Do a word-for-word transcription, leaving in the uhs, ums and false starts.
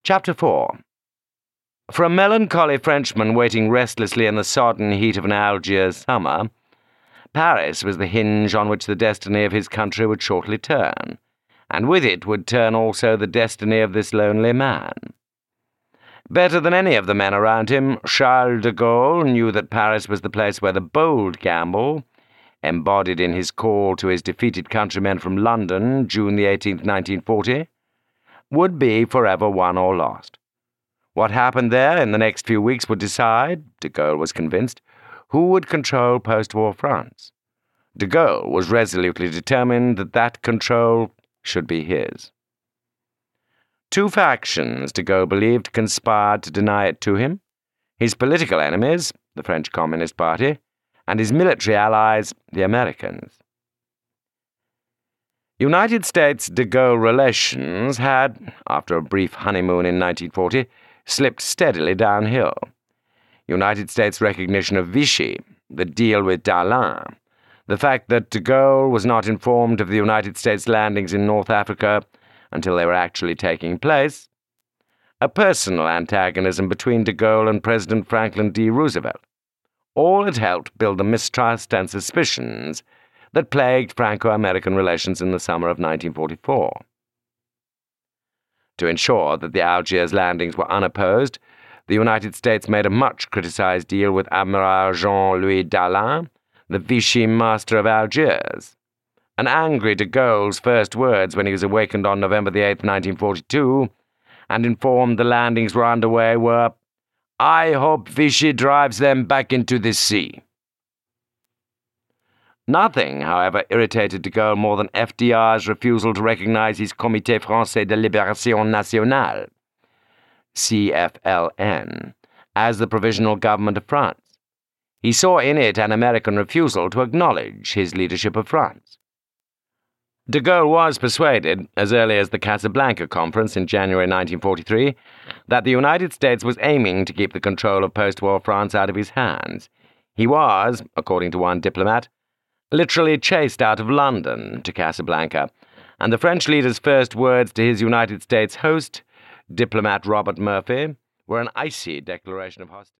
Chapter four. For a melancholy Frenchman waiting restlessly in the sodden heat of an Algiers summer, Paris was the hinge on which the destiny of his country would shortly turn, and with it would turn also the destiny of this lonely man. Better than any of the men around him, Charles de Gaulle knew that Paris was the place where the bold gamble, embodied in his call to his defeated countrymen from London, June the eighteenth, nineteen forty, would be forever won or lost. What happened there in the next few weeks would decide, de Gaulle was convinced, who would control post-war France. De Gaulle was resolutely determined that that control should be his. Two factions, de Gaulle believed, conspired to deny it to him: his political enemies, the French Communist Party, and his military allies, the Americans. United States-de Gaulle relations had, after a brief honeymoon in nineteen forty, slipped steadily downhill. United States recognition of Vichy, the deal with Darlan, the fact that de Gaulle was not informed of the United States landings in North Africa until they were actually taking place, a personal antagonism between de Gaulle and President Franklin D. Roosevelt, all had helped build the mistrust and suspicions that plagued Franco-American relations in the summer of nineteen forty-four. To ensure that the Algiers landings were unopposed, the United States made a much-criticized deal with Admiral Jean-Louis Darlan, the Vichy master of Algiers. An angry de Gaulle's first words when he was awakened on November the eighth, nineteen forty-two, and informed the landings were underway were, "I hope Vichy drives them back into the sea." Nothing, however, irritated de Gaulle more than F D R's refusal to recognize his Comité Français de Libération Nationale, C F L N, as the provisional government of France. He saw in it an American refusal to acknowledge his leadership of France. De Gaulle was persuaded, as early as the Casablanca Conference in January nineteen forty-three, that the United States was aiming to keep the control of post-war France out of his hands. He was, according to one diplomat, literally chased out of London to Casablanca, and the French leader's first words to his United States host, diplomat Robert Murphy, were an icy declaration of hostility.